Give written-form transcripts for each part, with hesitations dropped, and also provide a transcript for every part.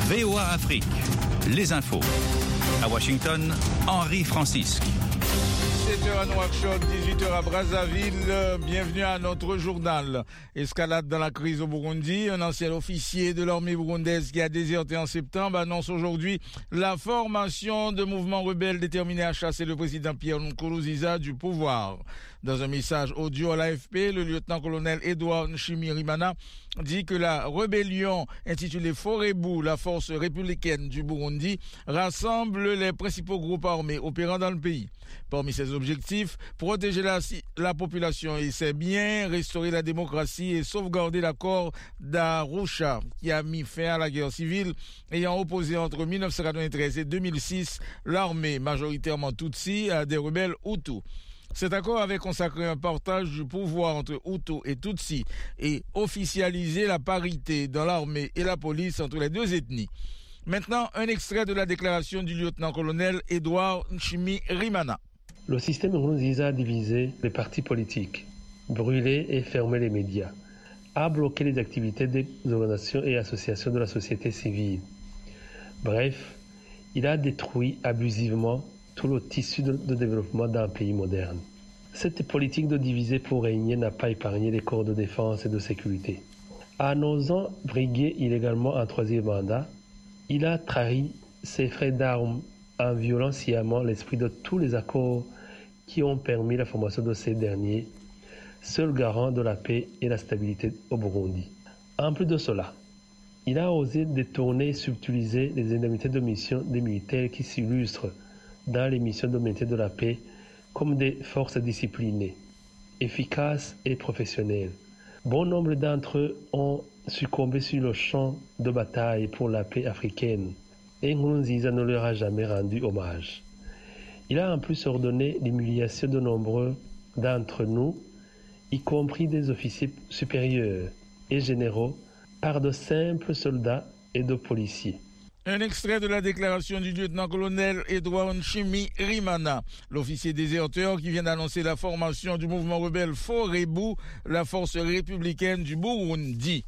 VOA Afrique, les infos. À Washington, Henri Francisque. 17h à Nouakchott, 18h à Brazzaville. Bienvenue à notre journal. Escalade dans la crise au Burundi. Un ancien officier de l'armée burundaise qui a déserté en septembre annonce aujourd'hui la formation de mouvements rebelles déterminés à chasser le président Pierre Nkurunziza du pouvoir. Dans un message audio à l'AFP, le lieutenant-colonel Edouard Nshimirimana dit que la rébellion intitulée Forebu, la force républicaine du Burundi, rassemble les principaux groupes armés opérant dans le pays. Parmi ses objectifs, protéger la population et ses biens, restaurer la démocratie et sauvegarder l'accord d'Arusha qui a mis fin à la guerre civile ayant opposé entre 1993 et 2006 l'armée majoritairement Tutsi à des rebelles Hutus. Cet accord avait consacré un partage du pouvoir entre Hutus et Tutsi et officialisé la parité dans l'armée et la police entre les deux ethnies. Maintenant, un extrait de la déclaration du lieutenant-colonel Edouard Nshimirimana. Le système Nkurunziza a divisé les partis politiques, brûlé et fermé les médias, a bloqué les activités des organisations et associations de la société civile. Bref, il a détruit abusivement tout le tissu de développement d'un pays moderne. Cette politique de diviser pour régner n'a pas épargné les corps de défense et de sécurité. En osant briguer illégalement un troisième mandat, il a trahi ses frais d'armes en violant sciemment l'esprit de tous les accords qui ont permis la formation de ces derniers, seul garant de la paix et la stabilité au Burundi. En plus de cela, il a osé détourner et subtiliser les indemnités de mission des militaires qui s'illustrent dans les missions de maintien de la paix comme des forces disciplinées, efficaces et professionnelles. Bon nombre d'entre eux ont succombé sur le champ de bataille pour la paix africaine et Nkurunziza ne leur a jamais rendu hommage. Il a en plus ordonné l'humiliation de nombreux d'entre nous, y compris des officiers supérieurs et généraux, par de simples soldats et de policiers. Un extrait de la déclaration du lieutenant-colonel Edouard Nshimirimana, l'officier déserteur qui vient d'annoncer la formation du mouvement rebelle Forebu, la force républicaine du Burundi.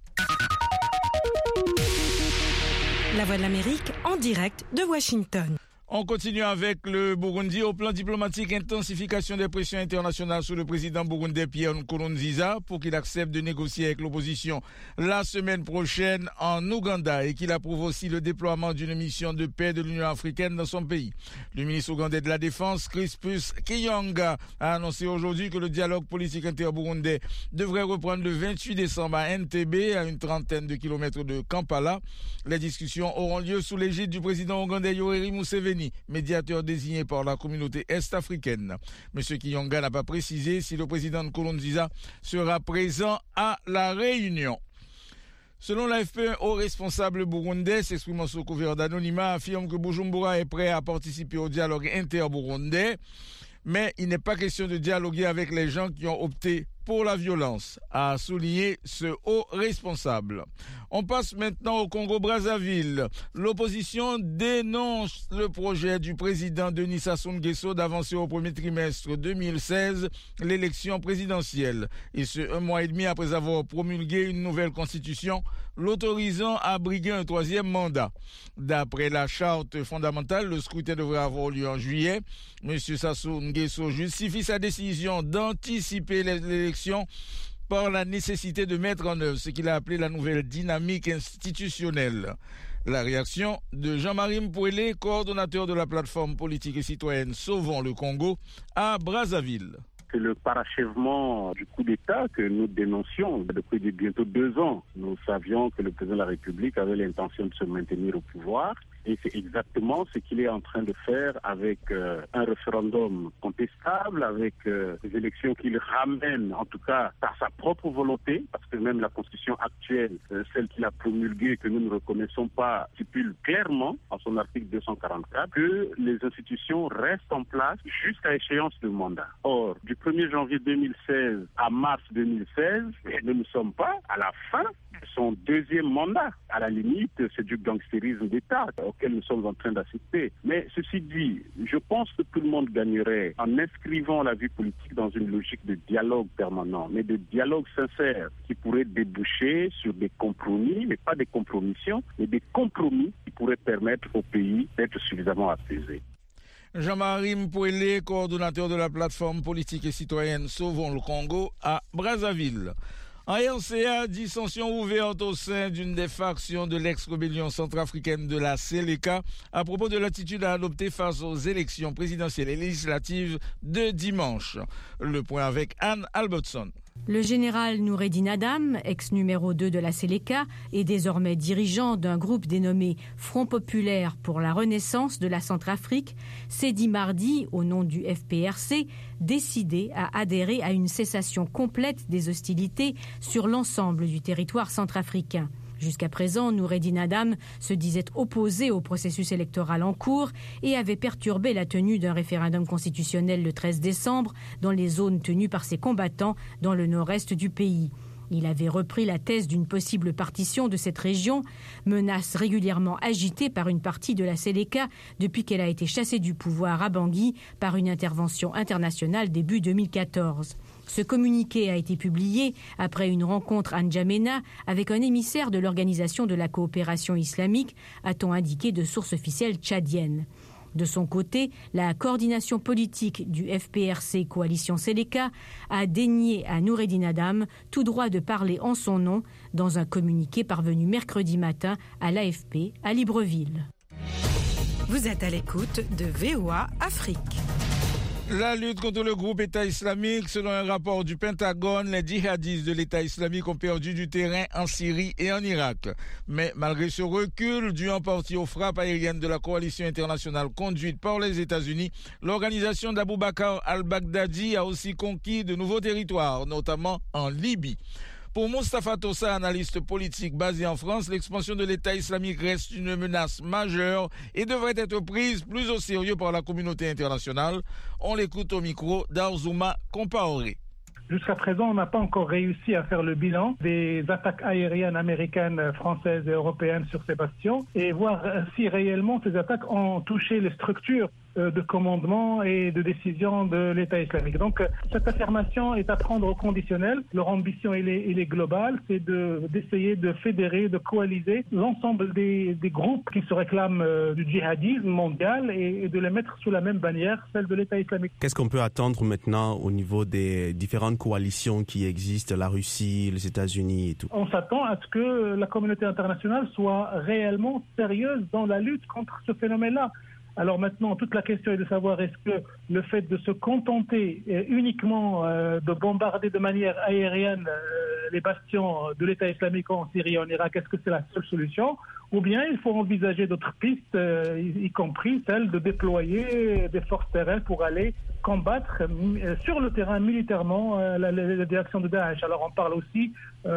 La Voix de l'Amérique en direct de Washington. On continue avec le Burundi. Au plan diplomatique, intensification des pressions internationales sur le président burundais Pierre Nkurunziza pour qu'il accepte de négocier avec l'opposition la semaine prochaine en Ouganda et qu'il approuve aussi le déploiement d'une mission de paix de l'Union africaine dans son pays. Le ministre ougandais de la Défense, Crispus Kiyonga, a annoncé aujourd'hui que le dialogue politique inter-burundais devrait reprendre le 28 décembre à Entebbe, à une trentaine de kilomètres de Kampala. Les discussions auront lieu sous l'égide du président ougandais Yoweri Museveni, médiateur désigné par la communauté est-africaine. M. Kiyonga n'a pas précisé si le président Nkurunziza sera présent à la réunion. Selon l'AFP, un haut responsable burundais s'exprimant sous couvert d'anonymat affirme que Bujumbura est prêt à participer au dialogue inter-burundais, mais il n'est pas question de dialoguer avec les gens qui ont opté pour la violence, a souligné ce haut responsable. On passe maintenant au Congo-Brazzaville. L'opposition dénonce le projet du président Denis Sassou Nguesso d'avancer au premier trimestre 2016 l'élection présidentielle. Et ce, un mois et demi après avoir promulgué une nouvelle constitution l'autorisant à briguer un troisième mandat. D'après la charte fondamentale, le scrutin devrait avoir lieu en juillet. M. Sassou Nguesso justifie sa décision d'anticiper l'élection par la nécessité de mettre en œuvre ce qu'il a appelé la nouvelle dynamique institutionnelle. La réaction de Jean-Marie Mpouélé, coordonnateur de la plateforme politique et citoyenne Sauvons le Congo, à Brazzaville. C'est le parachèvement du coup d'État que nous dénoncions depuis bientôt 2 ans. Nous savions que le président de la République avait l'intention de se maintenir au pouvoir. Et c'est exactement ce qu'il est en train de faire avec un référendum contestable, avec des élections qu'il ramène en tout cas par sa propre volonté, parce que même la constitution actuelle, celle qu'il a promulguée, que nous ne reconnaissons pas, stipule clairement en son article 244 que les institutions restent en place jusqu'à échéance de mandat. Or, du 1er janvier 2016 à mars 2016, nous ne sommes pas à la fin son deuxième mandat. À la limite, c'est du gangstérisme d'État auquel nous sommes en train d'assister. Mais ceci dit, je pense que tout le monde gagnerait en inscrivant la vie politique dans une logique de dialogue permanent, mais de dialogue sincère qui pourrait déboucher sur des compromis, mais pas des compromissions, mais des compromis qui pourraient permettre au pays d'être suffisamment apaisé. Jean-Marie Mpouélé, coordonnateur de la plateforme politique et citoyenne Sauvons le Congo à Brazzaville. En RCA, dissension ouverte au sein d'une des factions de l'ex-rébellion centrafricaine de la Seleka à propos de l'attitude à adopter face aux élections présidentielles et législatives de dimanche. Le point avec Anne Albertson. Le général Noureddine Adam, ex-numéro 2 de la Seleka, est désormais dirigeant d'un groupe dénommé Front populaire pour la renaissance de la Centrafrique, s'est dit mardi, au nom du FPRC, décidé à adhérer à une cessation complète des hostilités sur l'ensemble du territoire centrafricain. Jusqu'à présent, Noureddine Adam se disait opposé au processus électoral en cours et avait perturbé la tenue d'un référendum constitutionnel le 13 décembre dans les zones tenues par ses combattants dans le nord-est du pays. Il avait repris la thèse d'une possible partition de cette région, menace régulièrement agitée par une partie de la Seleka depuis qu'elle a été chassée du pouvoir à Bangui par une intervention internationale début 2014. Ce communiqué a été publié après une rencontre à N'Djamena avec un émissaire de l'Organisation de la coopération islamique, a-t-on indiqué de sources officielles tchadiennes. De son côté, la coordination politique du FPRC Coalition Seleka a dénié à Noureddine Adam tout droit de parler en son nom dans un communiqué parvenu mercredi matin à l'AFP à Libreville. Vous êtes à l'écoute de VOA Afrique. La lutte contre le groupe État islamique, selon un rapport du Pentagone, les djihadistes de l'État islamique ont perdu du terrain en Syrie et en Irak. Mais malgré ce recul, dû en partie aux frappes aériennes de la coalition internationale conduite par les États-Unis, l'organisation d'Abou Bakr al-Baghdadi a aussi conquis de nouveaux territoires, notamment en Libye. Pour Moustapha Tossa, analyste politique basé en France, l'expansion de l'État islamique reste une menace majeure et devrait être prise plus au sérieux par la communauté internationale. On l'écoute au micro d'Arzouma Compaoré. Jusqu'à présent, on n'a pas encore réussi à faire le bilan des attaques aériennes américaines, françaises et européennes sur ces bastions et voir si réellement ces attaques ont touché les structures de commandement et de décision de l'État islamique. Donc, cette affirmation est à prendre au conditionnel. Leur ambition, elle est globale, c'est d'essayer de fédérer, de coaliser l'ensemble des groupes qui se réclament du djihadisme mondial et de les mettre sous la même bannière, celle de l'État islamique. Qu'est-ce qu'on peut attendre maintenant au niveau des différentes coalitions qui existent, la Russie, les États-Unis et tout? On s'attend à ce que la communauté internationale soit réellement sérieuse dans la lutte contre ce phénomène-là. Alors maintenant, toute la question est de savoir est-ce que le fait de se contenter uniquement de bombarder de manière aérienne les bastions de l'État islamique en Syrie et en Irak, est-ce que c'est la seule solution? Ou bien il faut envisager d'autres pistes, y compris celle de déployer des forces terrestres pour aller combattre sur le terrain militairement la direction de Daesh. Alors on parle aussi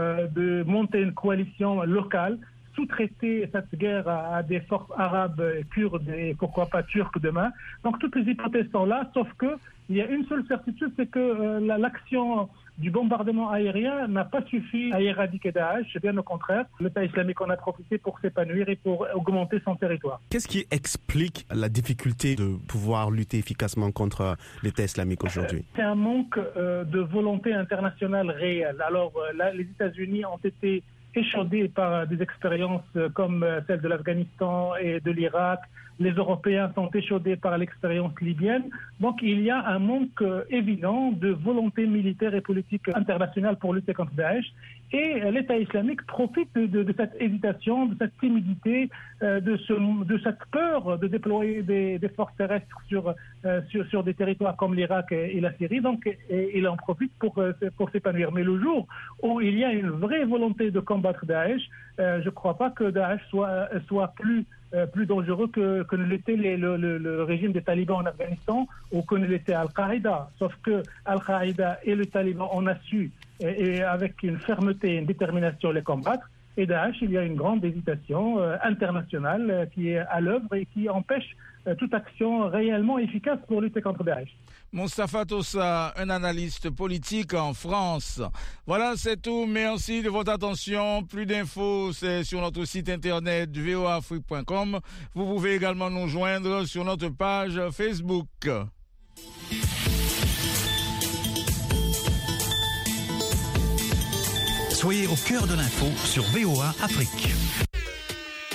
de monter une coalition locale, sous-traiter cette guerre à des forces arabes, kurdes et pourquoi pas turques demain. Donc toutes les hypothèses sont là, sauf que il y a une seule certitude, c'est que l'action du bombardement aérien n'a pas suffi à éradiquer Daesh, bien au contraire. L'État islamique en a profité pour s'épanouir et pour augmenter son territoire. Qu'est-ce qui explique la difficulté de pouvoir lutter efficacement contre l'État islamique aujourd'hui? C'est un manque de volonté internationale réelle. Alors là, les États-Unis ont été échaudés par des expériences comme celle de l'Afghanistan et de l'Irak. Les Européens sont échaudés par l'expérience libyenne. Donc il y a un manque évident de volonté militaire et politique internationale pour lutter contre Daesh. Et l'État islamique profite de cette hésitation, de cette timidité, de cette peur de déployer des forces terrestres sur des territoires comme l'Irak et la Syrie. Donc il en profite pour s'épanouir. Mais le jour où il y a une vraie volonté de combattre Daesh, je ne crois pas que Daesh soit plus dangereux que ne l'était le régime des talibans en Afghanistan ou que ne l'était Al-Qaïda. Sauf que Al-Qaïda et le Taliban, on a su, et avec une fermeté et une détermination, les combattre. Et Daesh, il y a une grande hésitation internationale qui est à l'œuvre et qui empêche toute action réellement efficace pour lutter contre Daesh. Moustapha Tossa, un analyste politique en France. Voilà, c'est tout. Merci de votre attention. Plus d'infos, c'est sur notre site internet voafrique.com. Vous pouvez également nous joindre sur notre page Facebook. Soyez au cœur de l'info sur VOA Afrique.